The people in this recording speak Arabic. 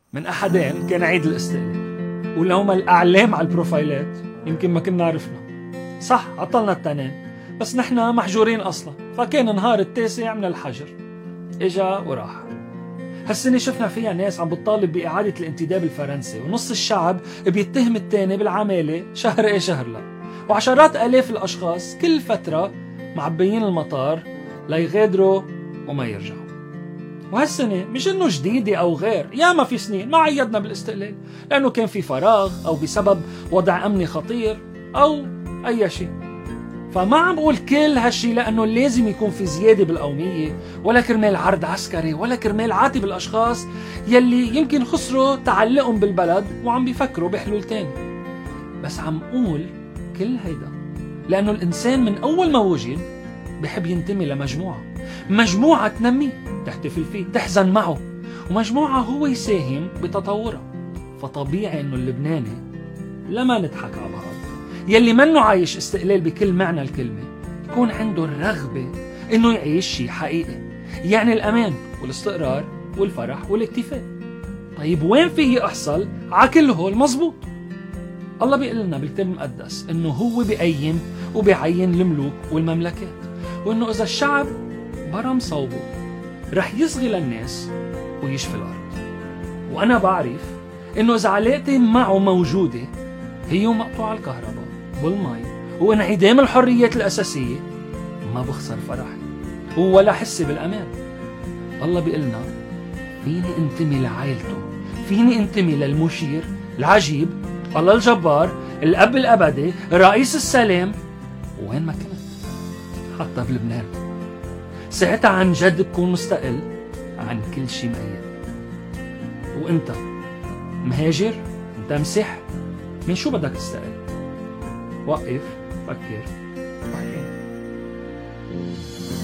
من أحدين كان عيد الاستقلال، ولو ما الأعلام على البروفايلات يمكن ما كنا عرفنا. صح عطلنا التنين، بس نحنا محجورين أصلا، فكان نهار التاسع من الحجر إجا وراح. هالسنة شفنا فيها ناس عم بتطالب بإعادة الانتداب الفرنسي، ونص الشعب بيتهم التاني بالعمالة شهر ايه شهر لا، وعشرات آلاف الأشخاص كل فترة معبيين المطار ليغادروا وما يرجعوا. وهالسنة مش انه جديدة او غير، ياما في سنين ما عيدنا بالاستقلال لانه كان في فراغ او بسبب وضع امني خطير او اي شيء. فما عم بقول كل هالشي لانه لازم يكون في زيادة بالقومية، ولا كرمال عرض عسكري، ولا كرمال عاتب الاشخاص يلي يمكن خسروا تعلقهم بالبلد وعم بيفكروا بحلول تاني. بس عم قول كل هيدا لانه الانسان من اول ما وجد بحب ينتمي لمجموعة، مجموعة تنميه، تحتفل فيه، تحزن معه، ومجموعة هو يساهم بتطورها. فطبيعي انه اللبناني لما نضحك على بعض يلي منه عايش استقلال بكل معنى الكلمة يكون عنده الرغبة انه يعيش شيء حقيقي، يعني الامان والاستقرار والفرح والاكتفاء. طيب وين فيه يحصل عكل هول مزبوط؟ الله بيقول لنا بالكتاب المقدس انه هو بيقيم وبيعين الملوك والمملكات، وانه اذا الشعب برم صوبه رح يصغي للناس ويشفي الارض. وانا بعرف انه اذا علاقتي معه موجودة هي مقطوع الكهرباء والمي وانعدام الحريات الاساسية، ما بخسر فرحي ولا حسي بالامان. الله بيقلنا فيني انتمي لعائلته، فيني انتمي للمشير العجيب، الله الجبار، الاب الابدي، رئيس السلام، وين ما كنت حتى بلبنان. ساعتها عن جد بكون مستقل عن كل شي مقيد. وانت مهاجر، انت مسيح، من شو بدك تستقل؟ وقف، فكر، وحكي.